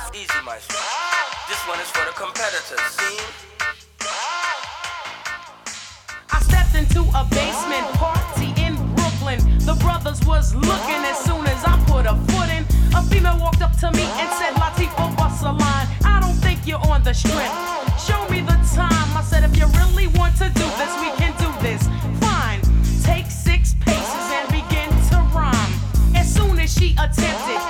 Easy, maestro. This one is for the competitors. See? I stepped into a basement party in Brooklyn. The brothers was looking as soon as I put a foot in. A female walked up to me and said, Latifah, bust a line. I don't think you're on the strip. Show me the time. I said, if you really want to do this, we